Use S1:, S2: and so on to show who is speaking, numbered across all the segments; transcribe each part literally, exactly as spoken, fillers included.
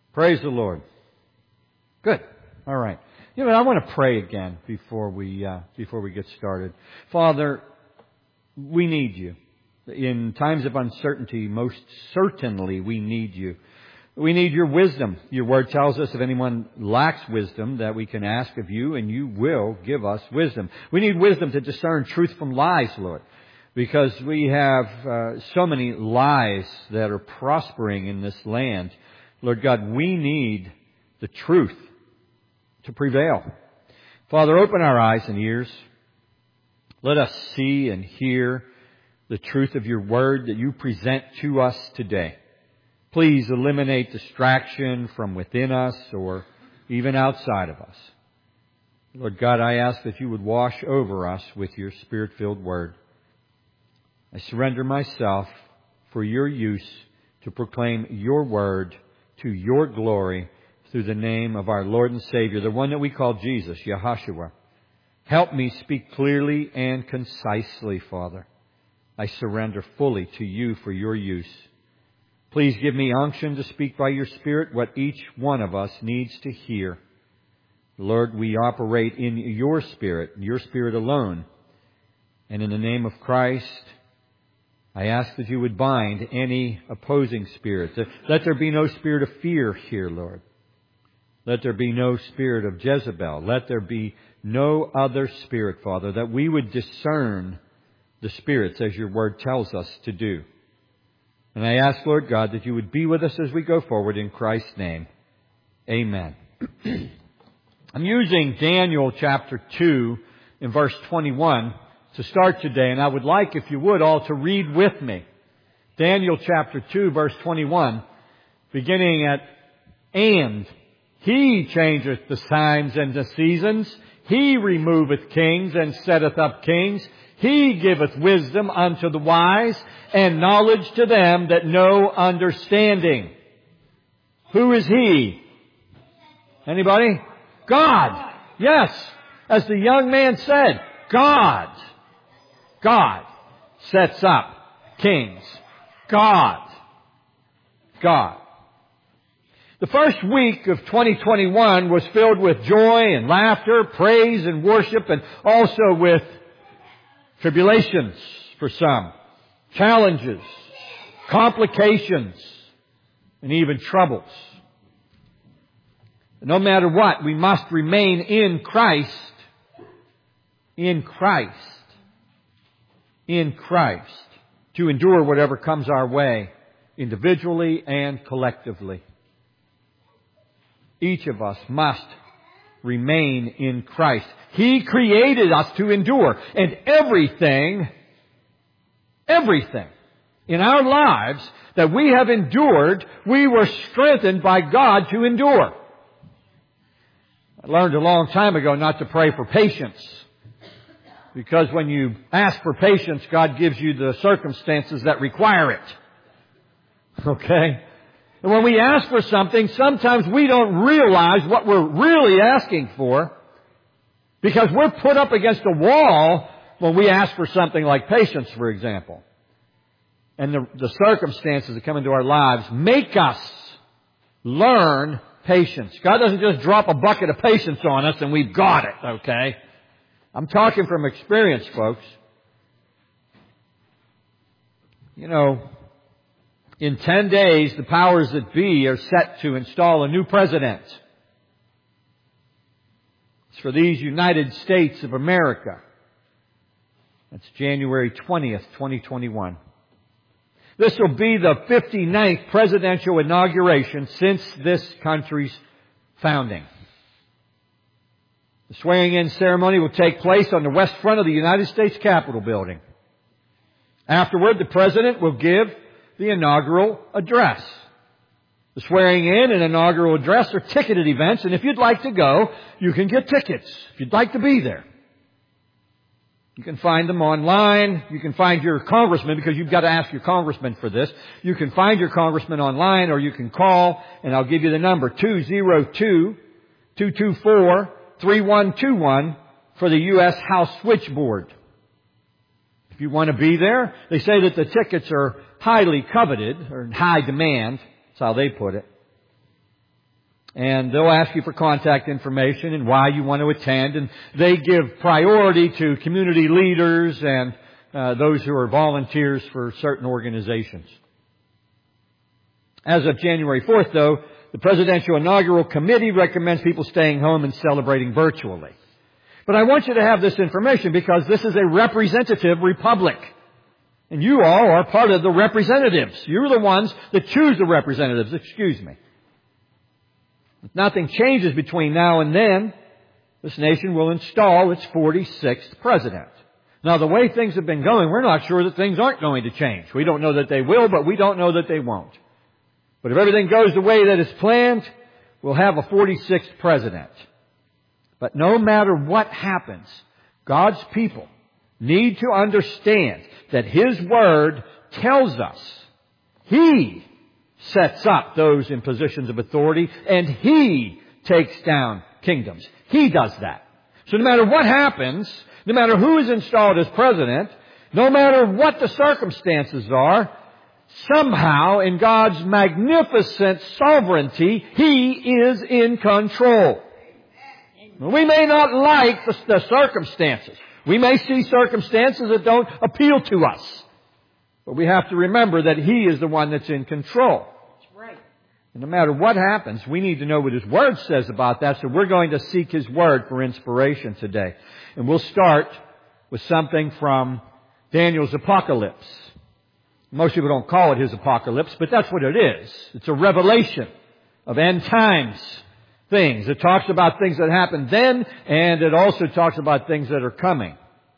S1: Praise the Lord. Good. All right. You know, I want to pray again before we uh, before we get started. Father, we need you. In times of uncertainty, most certainly we need you. We need your wisdom. Your word tells us if anyone lacks wisdom that we can ask of you and you will give us wisdom. We need wisdom to discern truth from lies, Lord, because we have uh, so many lies that are prospering in this land. Lord God, we need the truth to prevail. Father, open our eyes and ears. Let us see and hear the truth of your word that you present to us today. Please eliminate distraction from within us or even outside of us. Lord God, I ask that you would wash over us with your Spirit-filled word. I surrender myself for your use to proclaim your word to your glory through the name of our Lord and Savior, the one that we call Jesus, Yahushua. Help me speak clearly and concisely, Father. I surrender fully to you for your use. Please give me unction to speak by your Spirit what each one of us needs to hear. Lord, we operate in your Spirit, your Spirit alone. And in the name of Christ, I ask that you would bind any opposing spirits. Let there be no spirit of fear here, Lord. Let there be no spirit of Jezebel. Let there be no other spirit, Father, that we would discern the spirits as your word tells us to do. And I ask, Lord God, that you would be with us as we go forward in Christ's name. Amen. I'm using Daniel chapter two in verse twenty-one to start today, and I would like, if you would, all to read with me. Daniel chapter two, verse twenty-one, beginning at, "And He changeth the times and the seasons. He removeth kings and setteth up kings. He giveth wisdom unto the wise and knowledge to them that know understanding." Who is He? Anybody? God. Yes. As the young man said, God. God sets up kings. God. God. The first week of twenty twenty-one was filled with joy and laughter, praise and worship, and also with tribulations for some, challenges, complications, and even troubles. No matter what, we must remain in Christ, in Christ, in Christ, to endure whatever comes our way, individually and collectively. Each of us must remain in Christ. He created us to endure. And everything, everything in our lives that we have endured, we were strengthened by God to endure. I learned a long time ago not to pray for patience. Because when you ask for patience, God gives you the circumstances that require it. Okay? And when we ask for something, sometimes we don't realize what we're really asking for, because we're put up against a wall when we ask for something like patience, for example. And the, the circumstances that come into our lives make us learn patience. God doesn't just drop a bucket of patience on us and we've got it, okay? I'm talking from experience, folks. You know, in ten days, the powers that be are set to install a new president. It's for these United States of America. That's January twentieth, twenty twenty-one. This will be the fifty-ninth presidential inauguration since this country's founding. The swearing-in ceremony will take place on the west front of the United States Capitol building. Afterward, the President will give the inaugural address. The swearing-in and inaugural address are ticketed events, and if you'd like to go, you can get tickets if you'd like to be there. You can find them online. You can find your congressman, because you've got to ask your congressman for this. You can find your congressman online, or you can call, and I'll give you the number, two oh two, two two four, three one two one for the U S House switchboard. If you want to be there, they say that the tickets are highly coveted, or in high demand. That's how they put it. And they'll ask you for contact information and why you want to attend. And they give priority to community leaders and uh, those who are volunteers for certain organizations. As of January fourth, though, the Presidential Inaugural Committee recommends people staying home and celebrating virtually. But I want you to have this information because this is a representative republic. And you all are part of the representatives. You're the ones that choose the representatives. Excuse me. If nothing changes between now and then, this nation will install its forty-sixth president. Now, the way things have been going, we're not sure that things aren't going to change. We don't know that they will, but we don't know that they won't. But if everything goes the way that is planned, we'll have a forty-sixth president. But no matter what happens, God's people need to understand that His Word tells us He sets up those in positions of authority, and He takes down kingdoms. He does that. So no matter what happens, no matter who is installed as president, no matter what the circumstances are, somehow in God's magnificent sovereignty, He is in control. We may not like the, the circumstances. We may see circumstances that don't appeal to us. But we have to remember that He is the one that's in control.
S2: That's right.
S1: And no matter what happens, we need to know what His Word says about that. So we're going to seek His Word for inspiration today. And we'll start with something from Daniel's Apocalypse. Most people don't call it his apocalypse, but that's what it is. It's a revelation of end times things. It talks about things that happened then, and it also talks about things that are coming.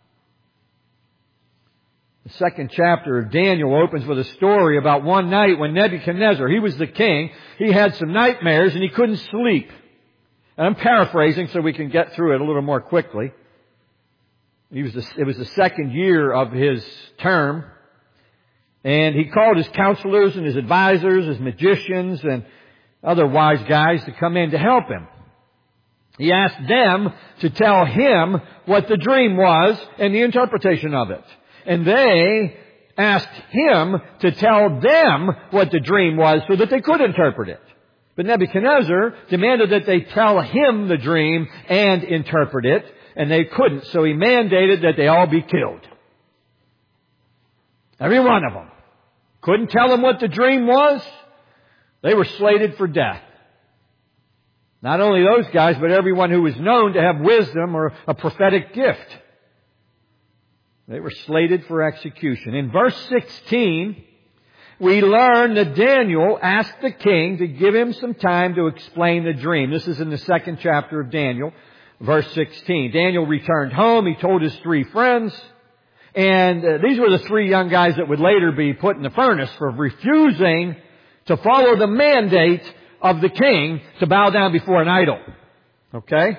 S1: The second chapter of Daniel opens with a story about one night when Nebuchadnezzar, he was the king, he had some nightmares and he couldn't sleep. And I'm paraphrasing so we can get through it a little more quickly. He was the, it was the second year of his term. And he called his counselors and his advisors, his magicians and other wise guys to come in to help him. He asked them to tell him what the dream was and the interpretation of it. And they asked him to tell them what the dream was so that they could interpret it. But Nebuchadnezzar demanded that they tell him the dream and interpret it, and they couldn't. So he mandated that they all be killed. Every one of them. Couldn't tell them what the dream was. They were slated for death. Not only those guys, but everyone who was known to have wisdom or a prophetic gift. They were slated for execution. In verse sixteen, we learn that Daniel asked the king to give him some time to explain the dream. This is in the second chapter of Daniel, verse sixteen. Daniel returned home. He told his three friends. And uh, these were the three young guys that would later be put in the furnace for refusing to follow the mandate of the king to bow down before an idol. Okay?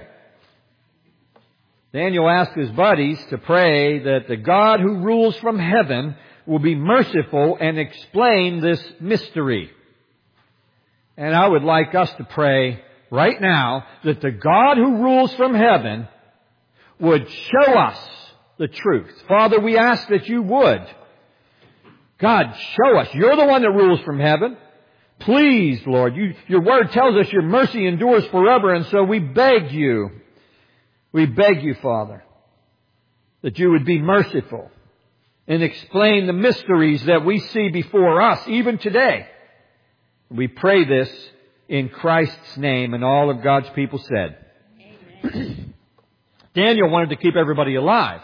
S1: Daniel asked his buddies to pray that the God who rules from heaven will be merciful and explain this mystery. And I would like us to pray right now that the God who rules from heaven would show us the truth. Father, we ask that you would. God, show us. You're the one that rules from heaven. Please, Lord, you, your word tells us your mercy endures forever, and so we beg you, we beg you, Father, that you would be merciful and explain the mysteries that we see before us, even today. We pray this in Christ's name, and all of God's people said. Amen. Daniel wanted to keep everybody alive.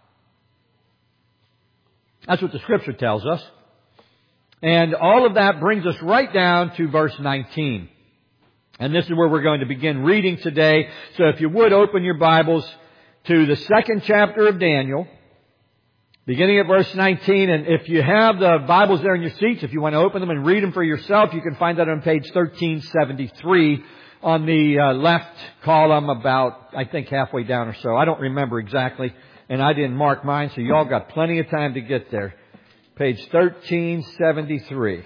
S1: That's what the Scripture tells us. And all of that brings us right down to verse nineteen. And this is where we're going to begin reading today. So if you would, open your Bibles to the second chapter of Daniel, beginning at verse nineteen. And if you have the Bibles there in your seats, if you want to open them and read them for yourself, you can find that on page thirteen seventy-three on the uh, left column, about, I think, halfway down or so. I don't remember exactly. And I didn't mark mine, so y'all got plenty of time to get there. Page thirteen seventy-three.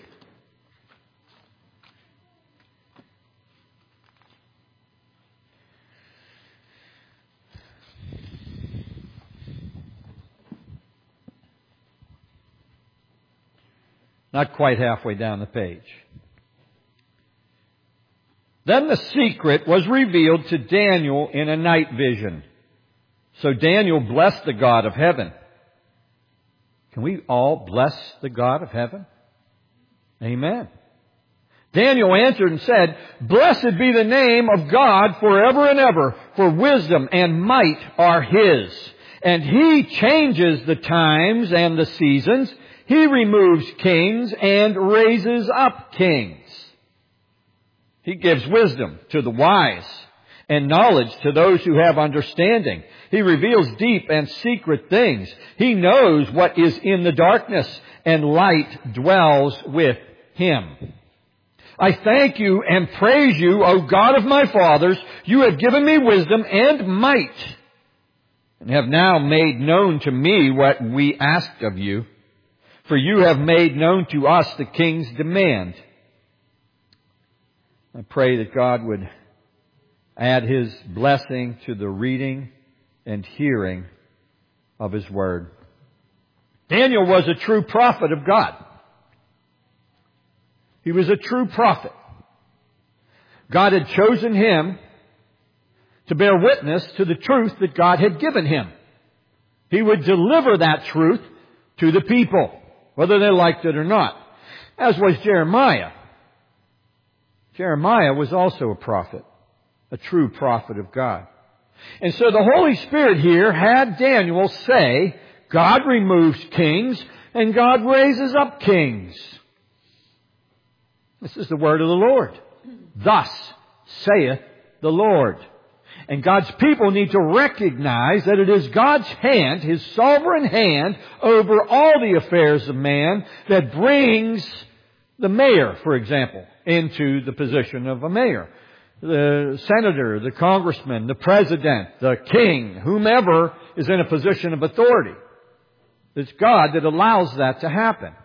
S1: Not quite halfway down the page. Then the secret was revealed to Daniel in a night vision. So Daniel blessed the God of heaven. Can we all bless the God of heaven? Amen. Daniel answered and said, "Blessed be the name of God forever and ever, for wisdom and might are His. And He changes the times and the seasons. He removes kings and raises up kings. He gives wisdom to the wise and knowledge to those who have understanding. He reveals deep and secret things. He knows what is in the darkness, and light dwells with Him. I thank you and praise you, O God of my fathers. You have given me wisdom and might, and have now made known to me what we asked of you. For you have made known to us the king's demand." I pray that God would add His blessing to the reading and hearing of His Word. Daniel was a true prophet of God. He was a true prophet. God had chosen him to bear witness to the truth that God had given him. He would deliver that truth to the people, whether they liked it or not. As was Jeremiah. Jeremiah was also a prophet, a true prophet of God. And so the Holy Spirit here had Daniel say, God removes kings and God raises up kings. This is the word of the Lord. Thus saith the Lord. And God's people need to recognize that it is God's hand, His sovereign hand, over all the affairs of man that brings the mayor, for example, into the position of a mayor. The senator, the congressman, the president, the king, whomever is in a position of authority. It's God that allows that to happen.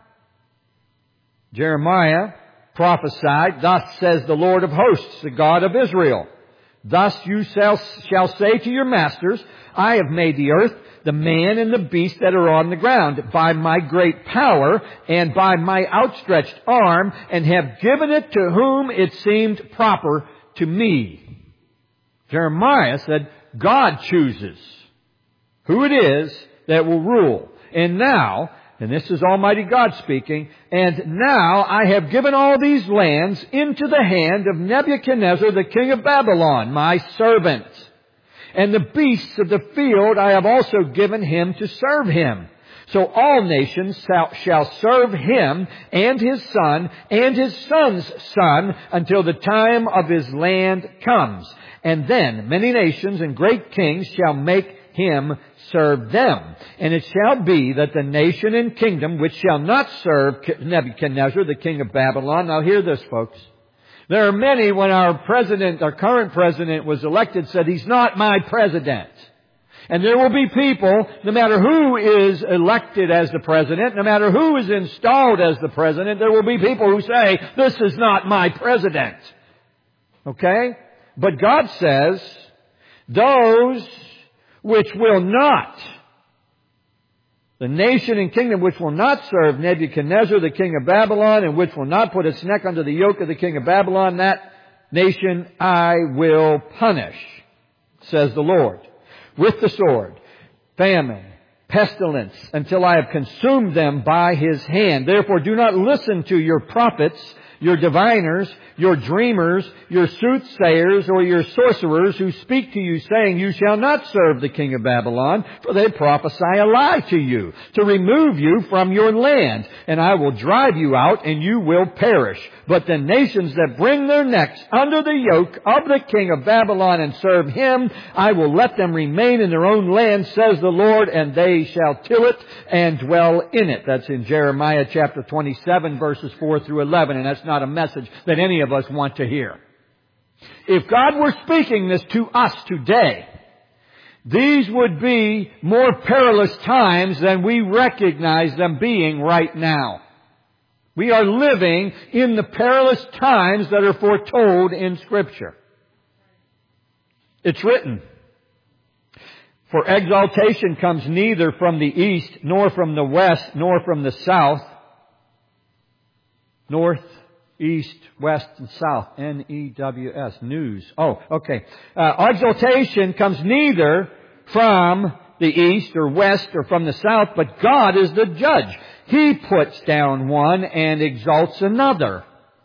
S1: Jeremiah prophesied, "Thus says the Lord of hosts, the God of Israel. Thus you shall, shall say to your masters, I have made the earth, the man and the beast that are on the ground, by my great power and by my outstretched arm, and have given it to whom it seemed proper to me." Jeremiah said, God chooses who it is that will rule. And now, and this is Almighty God speaking, "And now I have given all these lands into the hand of Nebuchadnezzar, the king of Babylon, my servant. And the beasts of the field I have also given him to serve him. So all nations shall serve him and his son and his son's son until the time of his land comes. And then many nations and great kings shall make him serve them. And it shall be that the nation and kingdom which shall not serve Nebuchadnezzar, the king of Babylon." Now hear this, folks. There are many, when our president, our current president was elected, said, "He's not my president." And there will be people, no matter who is elected as the president, no matter who is installed as the president, there will be people who say, "This is not my president." Okay? But God says, those which will not, the nation and kingdom which will not serve Nebuchadnezzar, the king of Babylon, and which will not put its neck under the yoke of the king of Babylon, that nation I will punish, says the Lord, with the sword, famine, pestilence, until I have consumed them by His hand. Therefore do not listen to your prophets, your diviners, your dreamers, your soothsayers, or your sorcerers who speak to you, saying, "You shall not serve the king of Babylon," for they prophesy a lie to you, to remove you from your land. And I will drive you out, and you will perish. But the nations that bring their necks under the yoke of the king of Babylon and serve him, I will let them remain in their own land, says the Lord, and they shall till it and dwell in it. That's in Jeremiah chapter twenty-seven, verses four through eleven, and that's not a message that any of us want to hear. If God were speaking this to us today, these would be more perilous times than we recognize them being right now. We are living in the perilous times that are foretold in Scripture. It's written, "For exaltation comes neither from the east, nor from the west, nor from the south, north East, west, and south. N E W S. News. Oh, okay. Uh, exaltation comes neither from the east or west or from the south, but God is the judge. He puts down one and exalts another.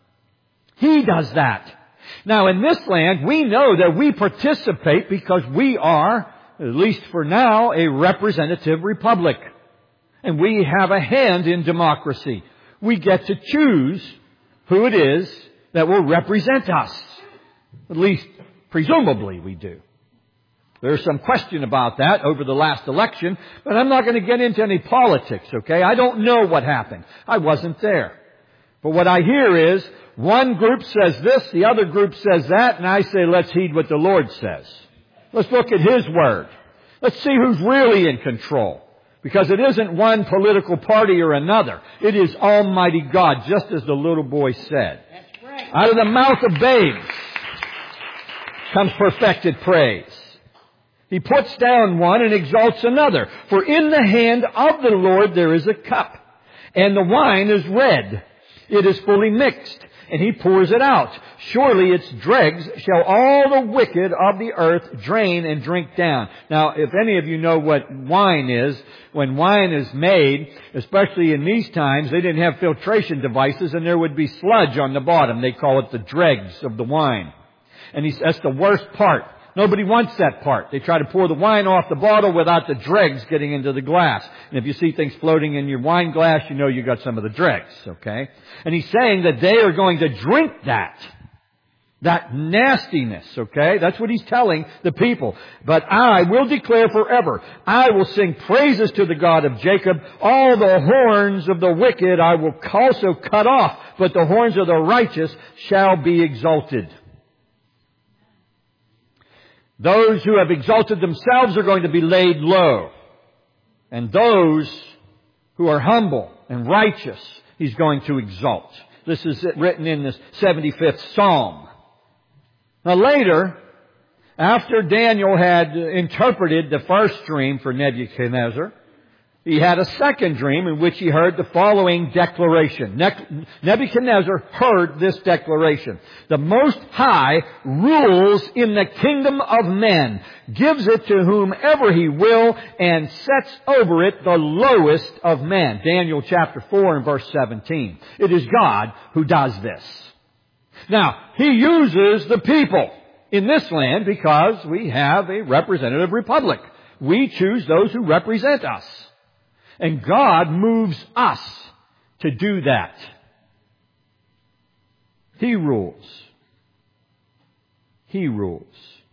S1: He does that. Now in this land, we know that we participate because we are, at least for now, a representative republic. And we have a hand in democracy. We get to choose who it is that will represent us. At least, presumably, we do. There's some question about that over the last election, but I'm not going to get into any politics, okay? I don't know what happened. I wasn't there. But what I hear is, one group says this, the other group says that, and I say, let's heed what the Lord says. Let's look at His Word. Let's see who's really in control. Because it isn't one political party or another. It is Almighty God, just as the little boy said.
S2: That's right.
S1: Out of the mouth of babes comes perfected praise. He puts down one and exalts another. For in the hand of the Lord there is a cup, and the wine is red. It is fully mixed, and He pours it out. Surely its dregs shall all the wicked of the earth drain and drink down. Now, if any of you know what wine is, when wine is made, especially in these times, they didn't have filtration devices, and there would be sludge on the bottom. They call it the dregs of the wine. And he, that's the worst part. Nobody wants that part. They try to pour the wine off the bottle without the dregs getting into the glass. And if you see things floating in your wine glass, you know you got some of the dregs, okay? And he's saying that they are going to drink that. That nastiness, okay? That's what he's telling the people. But I will declare forever, I will sing praises to the God of Jacob. All the horns of the wicked I will also cut off, but the horns of the righteous shall be exalted. Those who have exalted themselves are going to be laid low. And those who are humble and righteous, He's going to exalt. This is written in the seventy-fifth Psalm. Now later, after Daniel had interpreted the first dream for Nebuchadnezzar, he had a second dream in which he heard the following declaration. Nebuchadnezzar heard this declaration. The Most High rules in the kingdom of men, gives it to whomever He will, and sets over it the lowest of men. Daniel chapter four and verse seventeen. It is God who does this. Now, He uses the people in this land because we have a representative republic. We choose those who represent us. And God moves us to do that. He rules. He rules.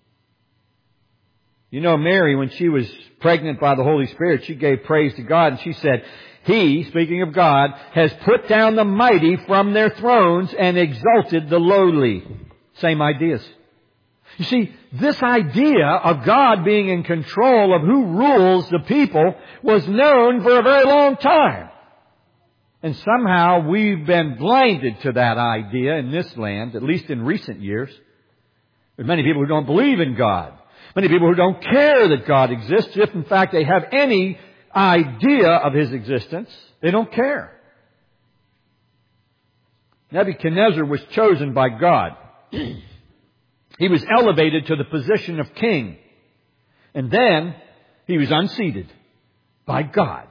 S1: You know, Mary, when she was pregnant by the Holy Spirit, she gave praise to God and she said, He, speaking of God, has put down the mighty from their thrones and exalted the lowly. Same ideas. You see, this idea of God being in control of who rules the people was known for a very long time. And somehow we've been blinded to that idea in this land, at least in recent years. There's many people who don't believe in God. Many people who don't care that God exists. If in fact they have any idea of His existence, they don't care. Nebuchadnezzar was chosen by God. He was elevated to the position of king. And then he was unseated by God.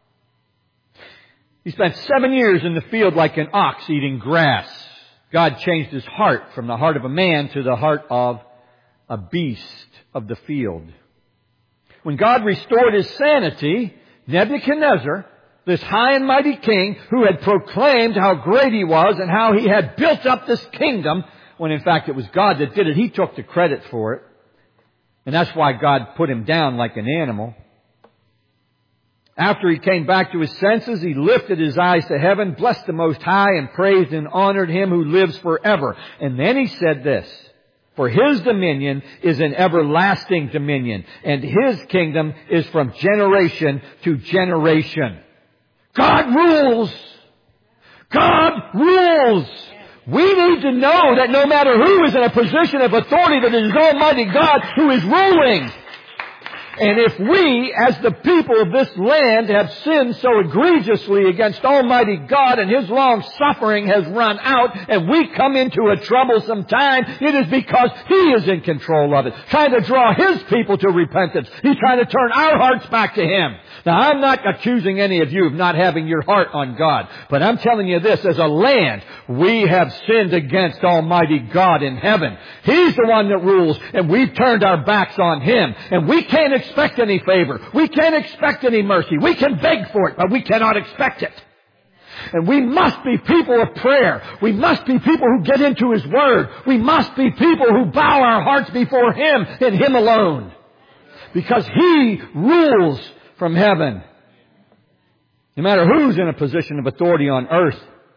S1: He spent seven years in the field like an ox eating grass. God changed his heart from the heart of a man to the heart of a beast of the field. When God restored his sanity, Nebuchadnezzar, this high and mighty king who had proclaimed how great he was and how he had built up this kingdom, when in fact it was God that did it, he took the credit for it. And that's why God put him down like an animal. After he came back to his senses, he lifted his eyes to heaven, blessed the Most High, and praised and honored Him who lives forever. And then he said this, for His dominion is an everlasting dominion, and His kingdom is from generation to generation. God rules! God rules! We need to know that no matter who is in a position of authority, that it is Almighty God who is ruling. And if we, as the people of this land, have sinned so egregiously against Almighty God and His long suffering has run out and we come into a troublesome time, it is because He is in control of it, trying to draw His people to repentance. He's trying to turn our hearts back to Him. Now, I'm not accusing any of you of not having your heart on God, but I'm telling you this, as a land, we have sinned against Almighty God in heaven. He's the one that rules, and we've turned our backs on Him, and we can't expect any favor. We can't expect any mercy. We can beg for it, but we cannot expect it. And we must be people of prayer. We must be people who get into His Word. We must be people who bow our hearts before Him and Him alone. Because He rules from heaven. No matter who's in a position of authority on earth,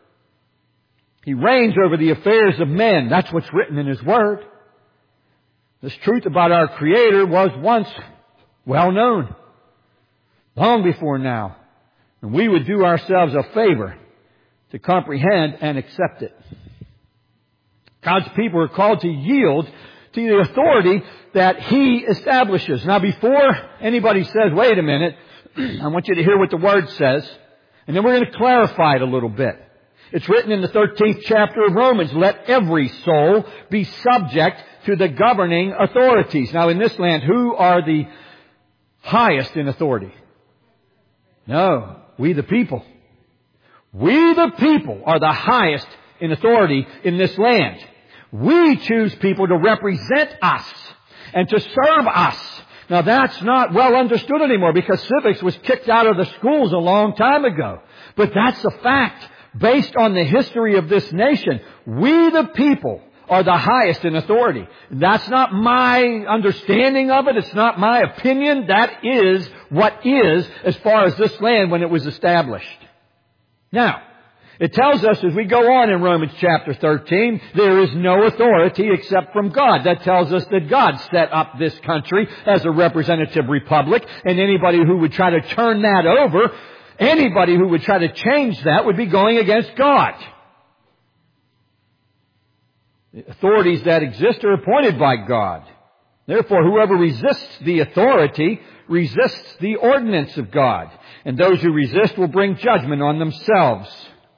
S1: He reigns over the affairs of men. That's what's written in His Word. This truth about our Creator was once well known, long before now. And we would do ourselves a favor to comprehend and accept it. God's people are called to yield to the authority that He establishes. Now, before anybody says, wait a minute, I want you to hear what the Word says, and then we're going to clarify it a little bit. It's written in the thirteenth chapter of Romans, let every soul be subject to the governing authorities. Now, in this land, who are the highest in authority? No, we the people. We the people are the highest in authority in this land. We choose people to represent us and to serve us. Now, that's not well understood anymore because civics was kicked out of the schools a long time ago. But that's a fact based on the history of this nation. We the people are the highest in authority. That's not my understanding of it. It's not my opinion. That is what is as far as this land when it was established. Now, it tells us as we go on in Romans chapter thirteen, there is no authority except from God. That tells us that God set up this country as a representative republic, and anybody who would try to turn that over, anybody who would try to change that would be going against God. The authorities that exist are appointed by God. Therefore, whoever resists the authority resists the ordinance of God, and those who resist will bring judgment on themselves.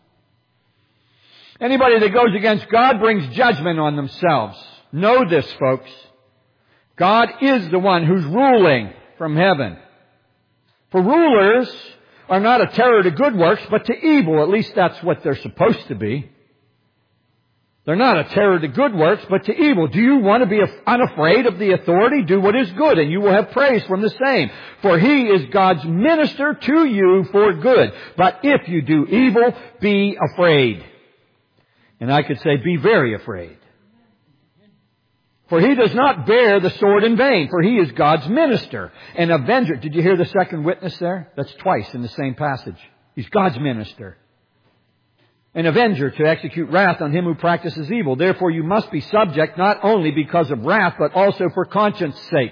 S1: Anybody that goes against God brings judgment on themselves. Know this, folks. God is the one who's ruling from heaven. For rulers are not a terror to good works, but to evil. At least that's what they're supposed to be. They're not a terror to good works, but to evil. Do you want to be unafraid of the authority? Do what is good, and you will have praise from the same. For He is God's minister to you for good. But if you do evil, be afraid. And I could say, be very afraid. For He does not bear the sword in vain, for He is God's minister, an avenger. Did you hear the second witness there? That's twice in the same passage. He's God's minister. An avenger to execute wrath on him who practices evil. Therefore you must be subject not only because of wrath, but also for conscience sake.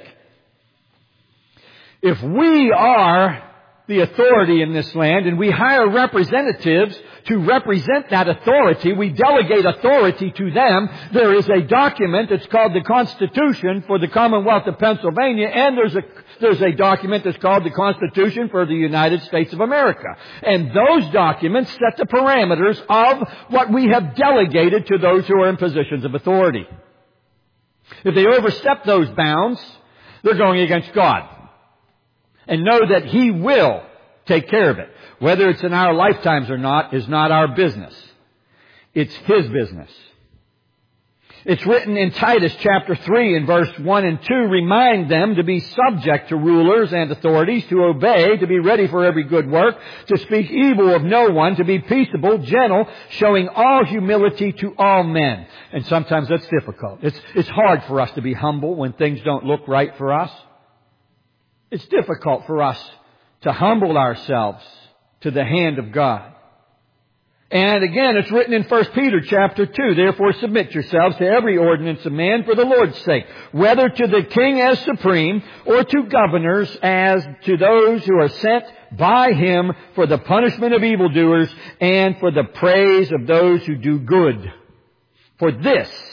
S1: If we are the authority in this land and we hire representatives to represent that authority, we delegate authority to them. There is a document that's called the Constitution for the Commonwealth of Pennsylvania, and there's a there's a document that's called the Constitution for the United States of America. And those documents set the parameters of what we have delegated to those who are in positions of authority. If they overstep those bounds, they're going against God. And know that He will take care of it. Whether it's in our lifetimes or not is not our business. It's His business. It's written in Titus chapter three in verse one and two, remind them to be subject to rulers and authorities, to obey, to be ready for every good work, to speak evil of no one, to be peaceable, gentle, showing all humility to all men. And sometimes that's difficult. It's, it's hard for us to be humble when things don't look right for us. It's difficult for us to humble ourselves to the hand of God. And again, it's written in First Peter chapter two, therefore submit yourselves to every ordinance of man for the Lord's sake, whether to the king as supreme or to governors as to those who are sent by Him for the punishment of evildoers and for the praise of those who do good. For this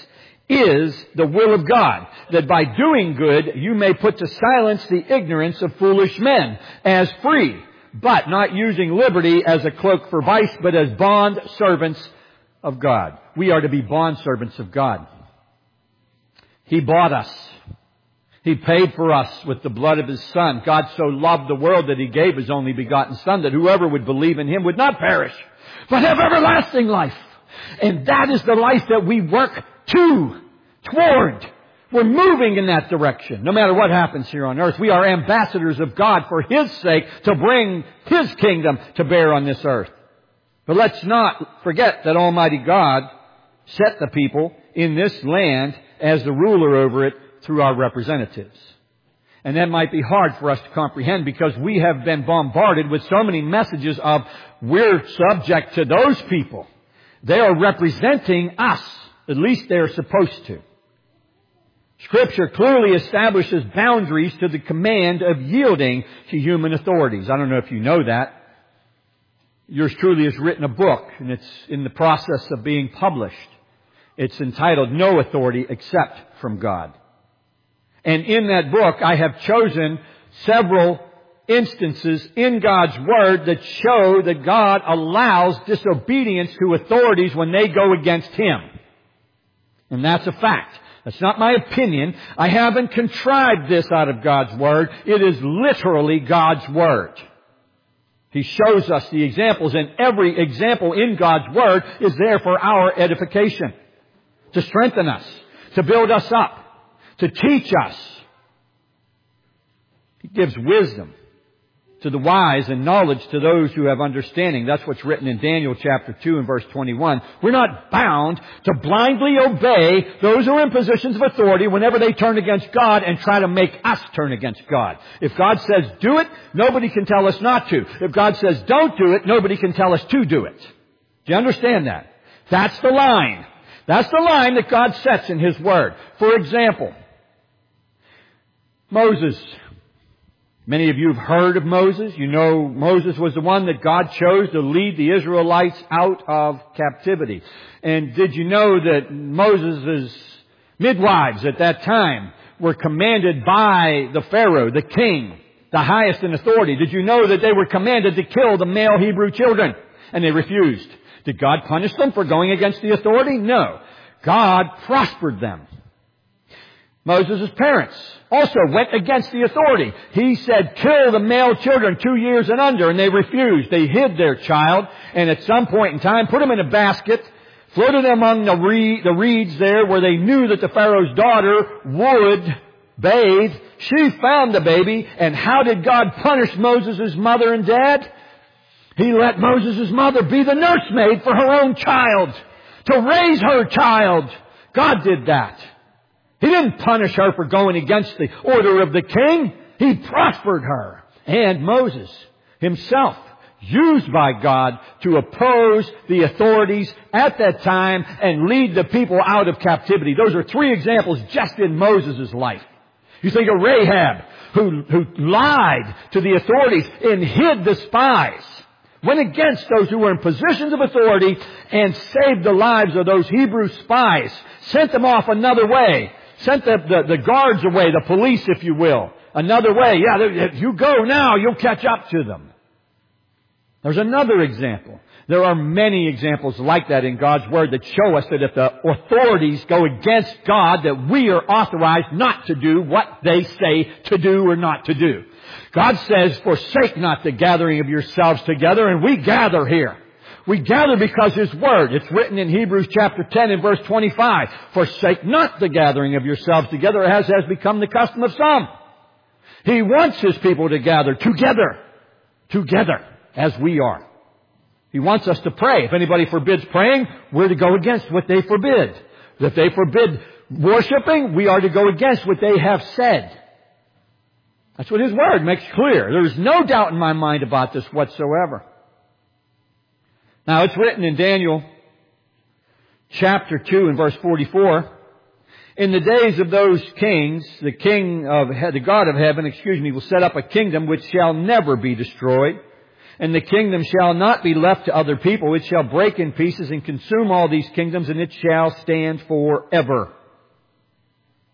S1: is the will of God, that by doing good you may put to silence the ignorance of foolish men, as free, but not using liberty as a cloak for vice, but as bond servants of God. We are to be bond servants of God. He bought us. He paid for us with the blood of His Son. God so loved the world that He gave His only begotten Son, that whoever would believe in Him would not perish, but have everlasting life. And that is the life that we work to, toward. We're moving in that direction. No matter what happens here on earth, we are ambassadors of God for His sake, to bring His kingdom to bear on this earth. But let's not forget that Almighty God set the people in this land as the ruler over it through our representatives. And that might be hard for us to comprehend, because we have been bombarded with so many messages of we're subject to those people. They are representing us. At least they are supposed to. Scripture clearly establishes boundaries to the command of yielding to human authorities. I don't know if you know that. Yours truly has written a book, and it's in the process of being published. It's entitled No Authority Except from God. And in that book, I have chosen several instances in God's Word that show that God allows disobedience to authorities when they go against Him. And that's a fact. That's not my opinion. I haven't contrived this out of God's Word. It is literally God's Word. He shows us the examples, and every example in God's Word is there for our edification, to strengthen us, to build us up, to teach us. He gives wisdom to the wise and knowledge to those who have understanding. That's what's written in Daniel chapter two and verse twenty-one. We're not bound to blindly obey those who are in positions of authority whenever they turn against God and try to make us turn against God. If God says do it, nobody can tell us not to. If God says don't do it, nobody can tell us to do it. Do you understand that? That's the line. That's the line that God sets in His Word. For example, Moses. Many of you have heard of Moses. You know Moses was the one that God chose to lead the Israelites out of captivity. And did you know that Moses' midwives at that time were commanded by the Pharaoh, the king, the highest in authority? Did you know that they were commanded to kill the male Hebrew children? And they refused. Did God punish them for going against the authority? No. God prospered them. Moses' parents also went against the authority. He said, kill the male children two years and under, and they refused. They hid their child, and at some point in time put him in a basket, floated him among the, re- the reeds there where they knew that the Pharaoh's daughter would bathe. She found the baby, and how did God punish Moses' mother and dad? He let Moses' mother be the nursemaid for her own child, to raise her child. God did that. He didn't punish her for going against the order of the king. He prospered her. And Moses himself, used by God to oppose the authorities at that time and lead the people out of captivity. Those are three examples just in Moses' life. You think of Rahab, who, who lied to the authorities and hid the spies, went against those who were in positions of authority and saved the lives of those Hebrew spies, sent them off another way. Sent the, the, the guards away, the police, if you will. Another way. Yeah, if you go now, you'll catch up to them. There's another example. There are many examples like that in God's Word that show us that if the authorities go against God, that we are authorized not to do what they say to do or not to do. God says, forsake not the gathering of yourselves together, and we gather here. We gather because His Word. It's written in Hebrews chapter ten and verse twenty-five. Forsake not the gathering of yourselves together, as has become the custom of some. He wants His people to gather together. Together, as we are. He wants us to pray. If anybody forbids praying, we're to go against what they forbid. If they forbid worshiping, we are to go against what they have said. That's what His Word makes clear. There is no doubt in my mind about this whatsoever. Now, it's written in Daniel chapter two and verse forty-four. In the days of those kings, the king of, the God of heaven, excuse me, will set up a kingdom which shall never be destroyed. And the kingdom shall not be left to other people. It shall break in pieces and consume all these kingdoms, and it shall stand forever.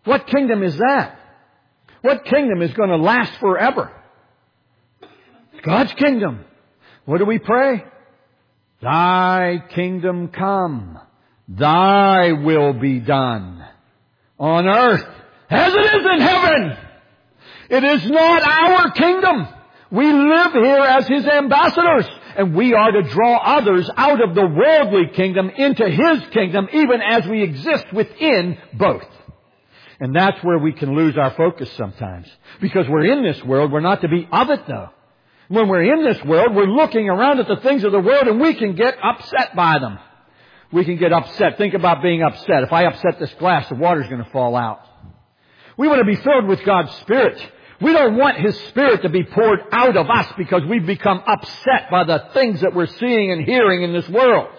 S1: What kingdom is that? What kingdom is going to last forever? God's kingdom. What do we pray? Thy kingdom come. Thy will be done on earth as it is in heaven. It is not our kingdom. We live here as His ambassadors, and we are to draw others out of the worldly kingdom into His kingdom, even as we exist within both. And that's where we can lose our focus sometimes. Because we're in this world, we're not to be of it though. When we're in this world, we're looking around at the things of the world and we can get upset by them. We can get upset. Think about being upset. If I upset this glass, the water's going to fall out. We want to be filled with God's Spirit. We don't want His Spirit to be poured out of us because we've become upset by the things that we're seeing and hearing in this world.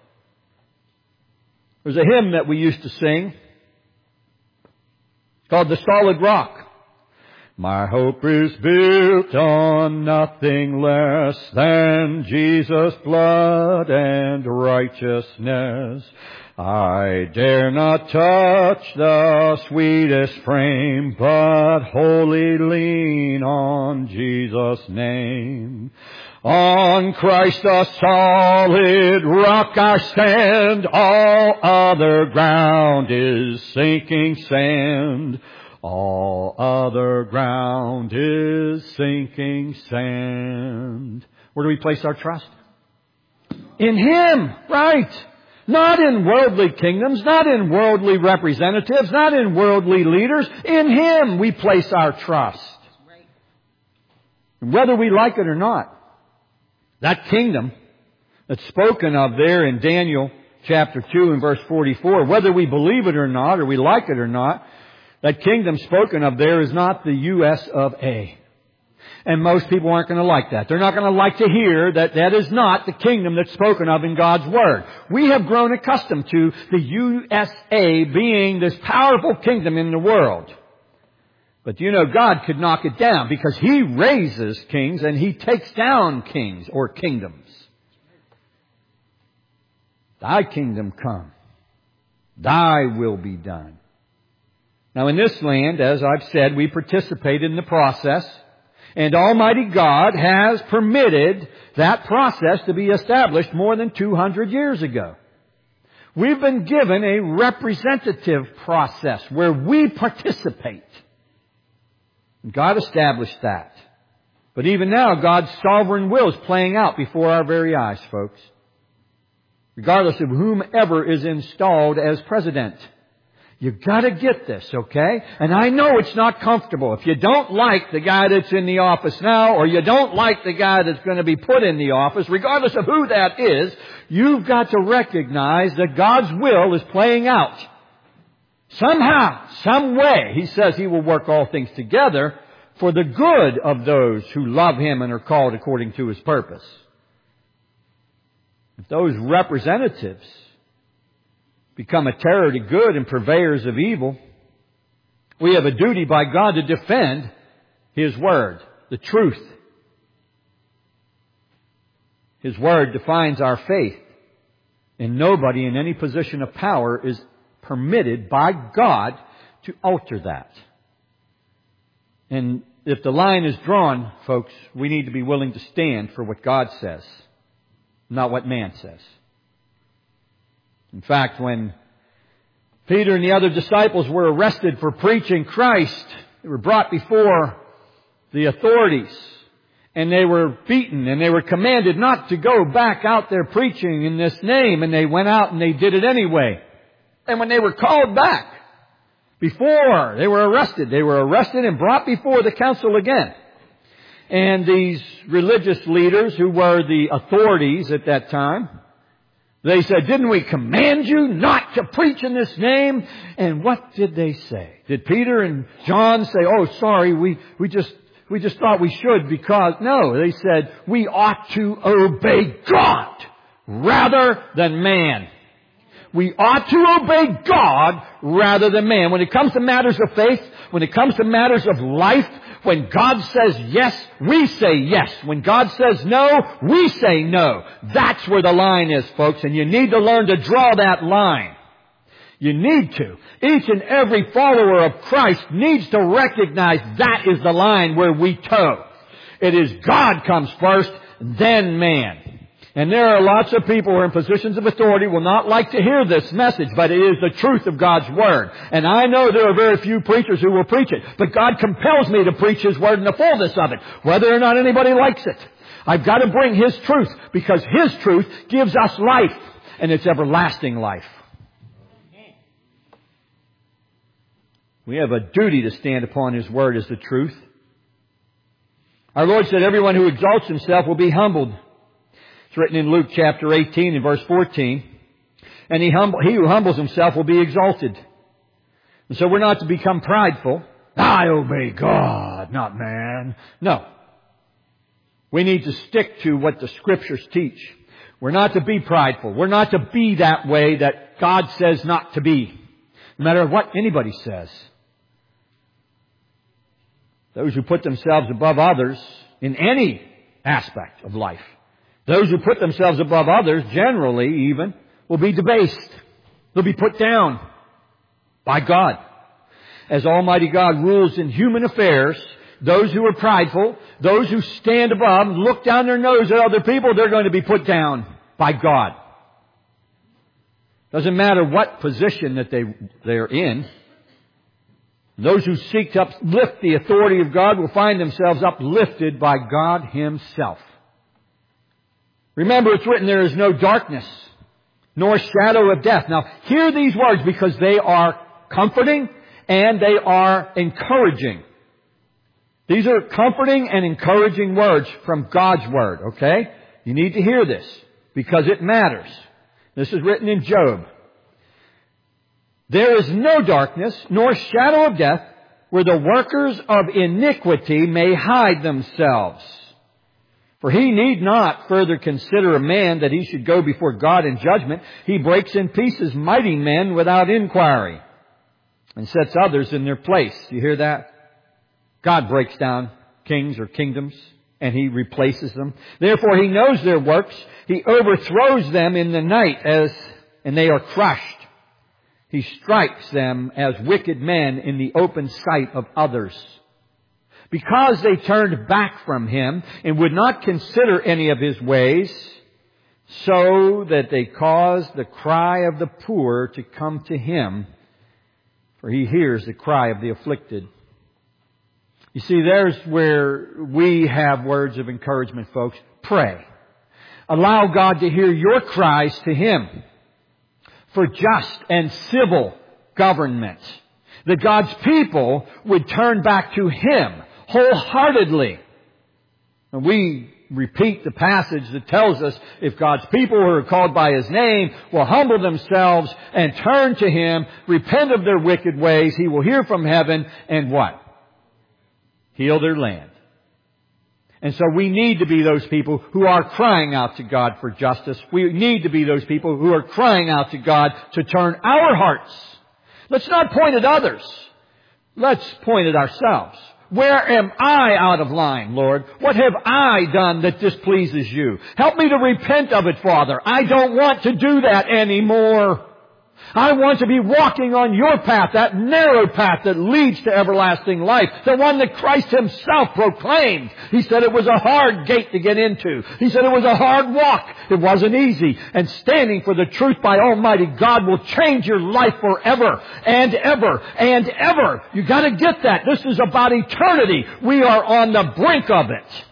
S1: There's a hymn that we used to sing called The Solid Rock. My hope is built on nothing less than Jesus' blood and righteousness. I dare not touch the sweetest frame, but wholly lean on Jesus' name. On Christ the solid rock I stand, all other ground is sinking sand. All other ground is sinking sand. Where do we place our trust? In Him, right. Not in worldly kingdoms, not in worldly representatives, not in worldly leaders. In Him we place our trust. And whether we like it or not, that kingdom that's spoken of there in Daniel chapter two and verse forty-four, whether we believe it or not, or we like it or not, that kingdom spoken of there is not the U S of A. And most people aren't going to like that. They're not going to like to hear that that is not the kingdom that's spoken of in God's Word. We have grown accustomed to the U S A being this powerful kingdom in the world. But you know, God could knock it down because He raises kings and He takes down kings or kingdoms. Thy kingdom come. Thy will be done. Now in this land, as I've said, we participate in the process, and Almighty God has permitted that process to be established more than two hundred years ago. We've been given a representative process where we participate. And God established that. But even now, God's sovereign will is playing out before our very eyes, folks. Regardless of whomever is installed as president. You've got to get this, okay? And I know it's not comfortable. If you don't like the guy that's in the office now, or you don't like the guy that's going to be put in the office, regardless of who that is, you've got to recognize that God's will is playing out. Somehow, some way, He says He will work all things together for the good of those who love Him and are called according to His purpose. If those representatives become a terror to good and purveyors of evil, we have a duty by God to defend His Word, the truth. His Word defines our faith, and nobody in any position of power is permitted by God to alter that. And if the line is drawn, folks, we need to be willing to stand for what God says, not what man says. In fact, when Peter and the other disciples were arrested for preaching Christ, they were brought before the authorities, and they were beaten, and they were commanded not to go back out there preaching in this name, and they went out and they did it anyway. And when they were called back, before they were arrested, they were arrested and brought before the council again. And these religious leaders who were the authorities at that time, they said, didn't we command you not to preach in this name? And what did they say? Did Peter and John say, oh, sorry, we, we just, we just thought we should because, no, they said, we ought to obey God rather than man. We ought to obey God rather than man. When it comes to matters of faith, when it comes to matters of life, when God says yes, we say yes. When God says no, we say no. That's where the line is, folks, and you need to learn to draw that line. You need to. Each and every follower of Christ needs to recognize that is the line where we toe. It is God comes first, then man. And there are lots of people who are in positions of authority will not like to hear this message, but it is the truth of God's Word. And I know there are very few preachers who will preach it, but God compels me to preach His Word in the fullness of it, whether or not anybody likes it. I've got to bring His truth, because His truth gives us life, and it's everlasting life. We have a duty to stand upon His Word as the truth. Our Lord said, everyone who exalts himself will be humbled. It's written in Luke chapter eighteen and verse fourteen. And he, humble, he who humbles himself will be exalted. And so we're not to become prideful. I obey God, not man. No. We need to stick to what the Scriptures teach. We're not to be prideful. We're not to be that way that God says not to be. No matter what anybody says. Those who put themselves above others in any aspect of life. Those who put themselves above others, generally even, will be debased. They'll be put down by God. As Almighty God rules in human affairs, those who are prideful, those who stand above, look down their nose at other people, they're going to be put down by God. Doesn't matter what position that they, they're in. Those who seek to uplift the authority of God will find themselves uplifted by God Himself. Remember, it's written, there is no darkness, nor shadow of death. Now, hear these words because they are comforting and they are encouraging. These are comforting and encouraging words from God's Word, okay? You need to hear this because it matters. This is written in Job. There is no darkness, nor shadow of death, where the workers of iniquity may hide themselves. For he need not further consider a man that he should go before God in judgment. He breaks in pieces mighty men without inquiry, and sets others in their place. You hear that? God breaks down kings or kingdoms, and He replaces them. Therefore He knows their works. He overthrows them in the night, as and they are crushed. He strikes them as wicked men in the open sight of others. Because they turned back from Him and would not consider any of His ways, so that they caused the cry of the poor to come to Him, for He hears the cry of the afflicted. You see, there's where we have words of encouragement, folks. Pray. Allow God to hear your cries to Him for just and civil government. That God's people would turn back to Him wholeheartedly. And we repeat the passage that tells us if God's people who are called by His name will humble themselves and turn to Him, repent of their wicked ways, He will hear from heaven and what? Heal their land. And so we need to be those people who are crying out to God for justice. We need to be those people who are crying out to God to turn our hearts. Let's not point at others. Let's point at ourselves. Where am I out of line, Lord? What have I done that displeases You? Help me to repent of it, Father. I don't want to do that anymore. I want to be walking on Your path, that narrow path that leads to everlasting life, the one that Christ Himself proclaimed. He said it was a hard gate to get into. He said it was a hard walk. It wasn't easy. And standing for the truth by Almighty God will change your life forever and ever and ever. You got to get that. This is about eternity. We are on the brink of it.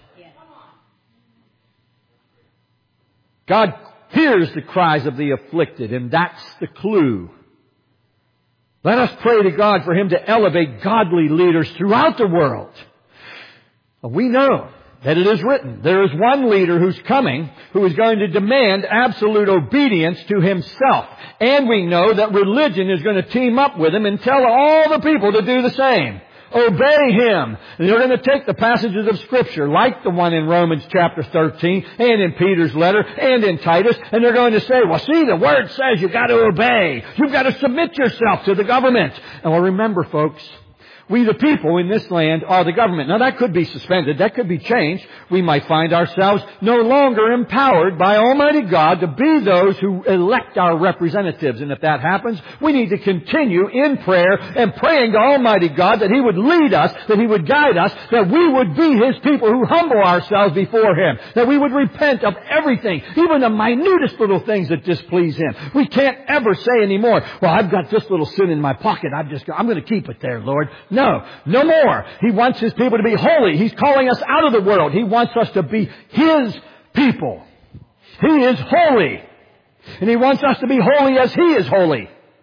S1: God hears the cries of the afflicted, and that's the clue. Let us pray to God for Him to elevate godly leaders throughout the world. We know that it is written, there is one leader who's coming who is going to demand absolute obedience to himself. And we know that religion is going to team up with him and tell all the people to do the same. Obey Him. And they're going to take the passages of Scripture, like the one in Romans chapter thirteen, and in Peter's letter, and in Titus, and they're going to say, well, see, the Word says you've got to obey. You've got to submit yourself to the government. And well, remember, folks, We the people in this land are the government. Now that could be suspended. That could be changed. We might find ourselves no longer empowered by Almighty God to be those who elect our representatives. And if that happens, we need to continue in prayer and praying to Almighty God that He would lead us, that He would guide us, that we would be His people who humble ourselves before Him, that we would repent of everything, even the minutest little things that displease Him. We can't ever say anymore, well, I've got this little sin in my pocket. I'm just, I'm going to keep it there, Lord. No, no more. He wants His people to be holy. He's calling us out of the world. He wants us to be His people. He is holy. And He wants us to be holy as He is holy.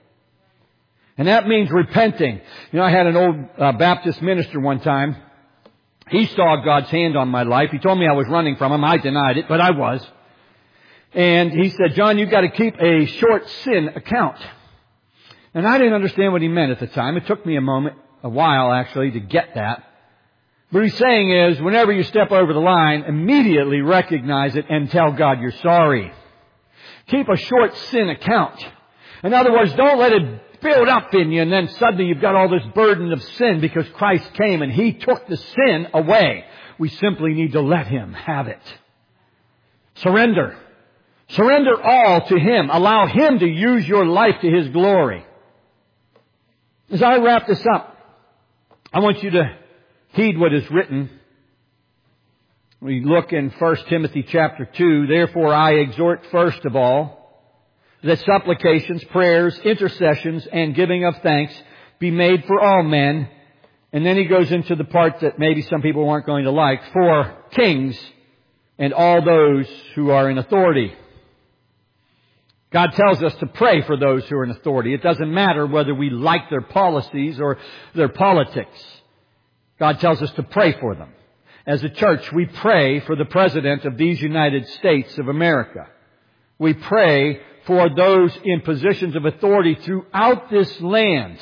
S1: And that means repenting. You know, I had an old uh, Baptist minister one time. He saw God's hand on my life. He told me I was running from Him. I denied it, but I was. And he said, John, you've got to keep a short sin account. And I didn't understand what he meant at the time. It took me a moment, a while actually, to get that. What he's saying is, whenever you step over the line, immediately recognize it and tell God you're sorry. Keep a short sin account. In other words, don't let it build up in you and then suddenly you've got all this burden of sin because Christ came and He took the sin away. We simply need to let Him have it. Surrender. Surrender all to Him. Allow Him to use your life to His glory. As I wrap this up, I want you to heed what is written. We look in First Timothy chapter two. Therefore I exhort first of all that supplications, prayers, intercessions, and giving of thanks be made for all men. And then he goes into the part that maybe some people aren't going to like. For kings and all those who are in authority. God tells us to pray for those who are in authority. It doesn't matter whether we like their policies or their politics. God tells us to pray for them. As a church, we pray for the President of these United States of America. We pray for those in positions of authority throughout this land.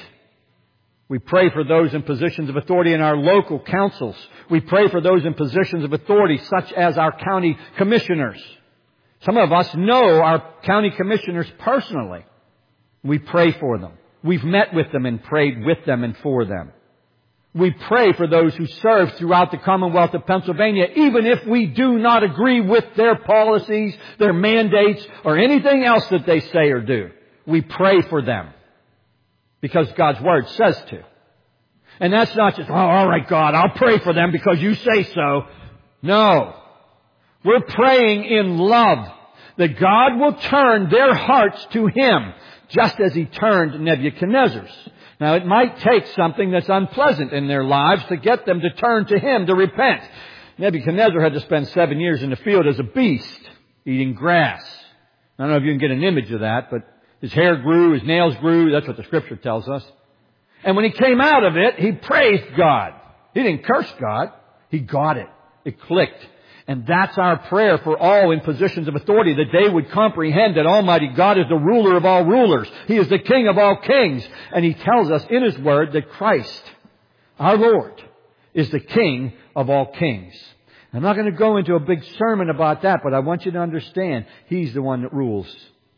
S1: We pray for those in positions of authority in our local councils. We pray for those in positions of authority, such as our county commissioners. Some of us know our county commissioners personally. We pray for them. We've met with them and prayed with them and for them. We pray for those who serve throughout the Commonwealth of Pennsylvania, even if we do not agree with their policies, their mandates, or anything else that they say or do. We pray for them because God's Word says to. And that's not just, oh, all right, God, I'll pray for them because you say so. No. We're praying in love that God will turn their hearts to Him, just as He turned Nebuchadnezzar's. Now, it might take something that's unpleasant in their lives to get them to turn to Him, to repent. Nebuchadnezzar had to spend seven years in the field as a beast, eating grass. I don't know if you can get an image of that, but his hair grew, his nails grew. That's what the Scripture tells us. And when he came out of it, he praised God. He didn't curse God. He got it. It clicked. And that's our prayer for all in positions of authority, that they would comprehend that Almighty God is the ruler of all rulers. He is the King of all kings. And He tells us in His Word that Christ, our Lord, is the King of all kings. I'm not going to go into a big sermon about that, but I want you to understand He's the one that rules.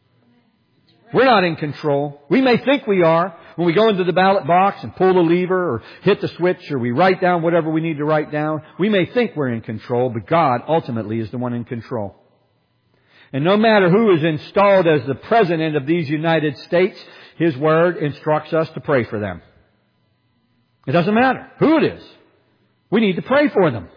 S1: We're not in control. We may think we are. When we go into the ballot box and pull the lever or hit the switch or we write down whatever we need to write down, we may think we're in control, but God ultimately is the one in control. And no matter who is installed as the President of these United States, His Word instructs us to pray for them. It doesn't matter who it is. We need to pray for them.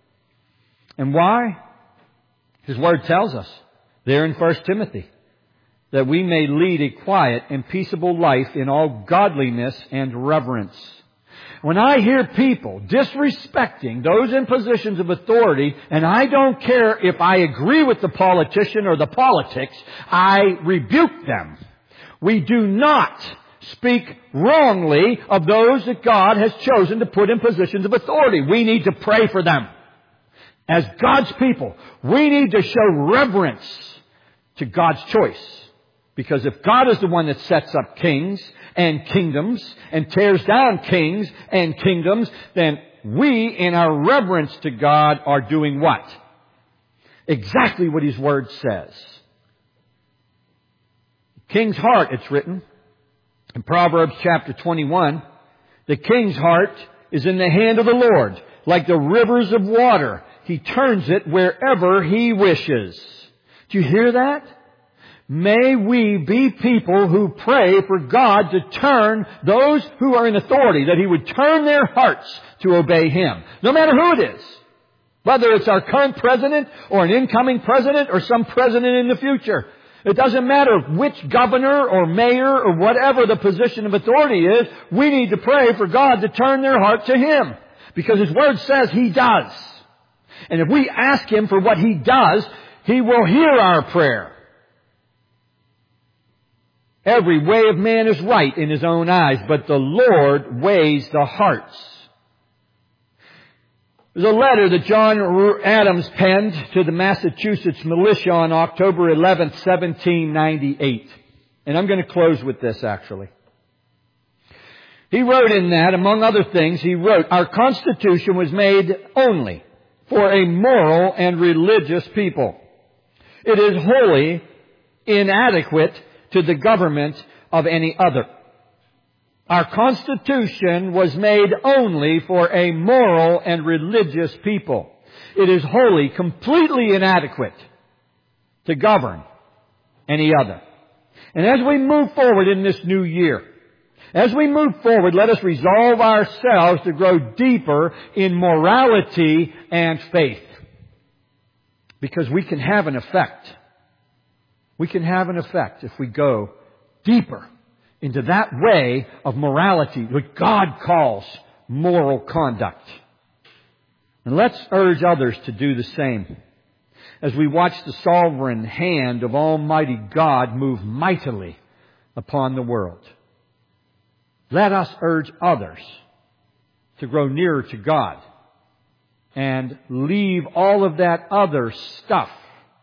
S1: And why? His Word tells us there in First Timothy. That we may lead a quiet and peaceable life in all godliness and reverence. When I hear people disrespecting those in positions of authority, and I don't care if I agree with the politician or the politics, I rebuke them. We do not speak wrongly of those that God has chosen to put in positions of authority. We need to pray for them. As God's people, we need to show reverence to God's choice. Because if God is the one that sets up kings and kingdoms and tears down kings and kingdoms, then we, in our reverence to God, are doing what? Exactly what His Word says. King's heart, it's written in Proverbs chapter twenty-one. The king's heart is in the hand of the Lord. Like the rivers of water, He turns it wherever He wishes. Do you hear that? May we be people who pray for God to turn those who are in authority, that He would turn their hearts to obey Him. No matter who it is. Whether it's our current president or an incoming president or some president in the future. It doesn't matter which governor or mayor or whatever the position of authority is. We need to pray for God to turn their heart to Him. Because His Word says He does. And if we ask Him for what He does, He will hear our prayer. Every way of man is right in his own eyes, but the Lord weighs the hearts. There's a letter that John Adams penned to the Massachusetts militia on October eleventh, seventeen ninety-eight. And I'm going to close with this, actually. He wrote in that, among other things, he wrote, "Our Constitution was made only for a moral and religious people. It is wholly inadequate to the government of any other. Our Constitution was made only for a moral and religious people. It is wholly, completely inadequate to govern any other." And as we move forward in this new year, as we move forward, let us resolve ourselves to grow deeper in morality and faith. Because we can have an effect. We can have an effect if we go deeper into that way of morality, what God calls moral conduct. And let's urge others to do the same as we watch the sovereign hand of Almighty God move mightily upon the world. Let us urge others to grow nearer to God and leave all of that other stuff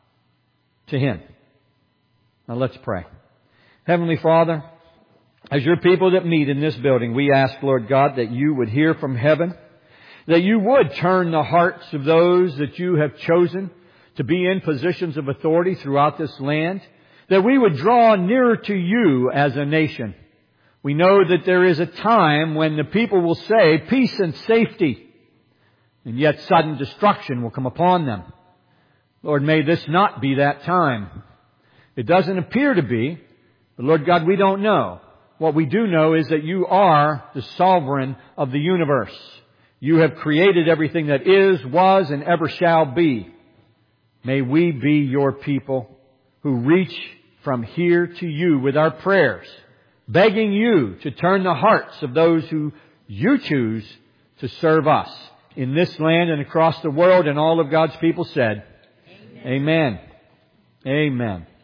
S1: to Him. Now let's pray. Heavenly Father, as your people that meet in this building, we ask, Lord God, that you would hear from heaven, that you would turn the hearts of those that you have chosen to be in positions of authority throughout this land, that we would draw nearer to you as a nation. We know that there is a time when the people will say peace and safety, and yet sudden destruction will come upon them. Lord, may this not be that time. It doesn't appear to be, but Lord God, we don't know. What we do know is that you are the sovereign of the universe. You have created everything that is, was, and ever shall be. May we be your people who reach from here to you with our prayers, begging you to turn the hearts of those who you choose to serve us in this land and across the world. And all of God's people said, Amen. Amen. Amen.